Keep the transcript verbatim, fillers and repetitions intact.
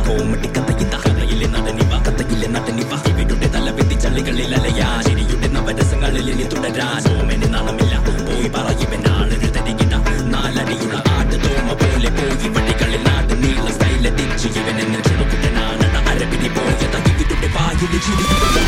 comedy കഥയിത കഥയിലെ നടനിവ കഥയിലെ നടനിവ ഇവരുടെ തലവെത്തി ചള്ളികളിൽ അലയാ ശരിയുടെ നവരസങ്ങളിൽ ഇനി തുടരാൻ സോമന് നാണമില്ല പോയി പറയുവനാളൊരു തരികിട നാലടിയുള്ള ആട് തോമ പോലെ പോയി വടികളിൽ നാട് നീള സ്റ്റൈല തിരിച്ചു ഇവനെന്ന് ചുണക്കുട്ടനാണ് അരപിടി പോയ തകിവിരുടെ വായിൽ ചിരി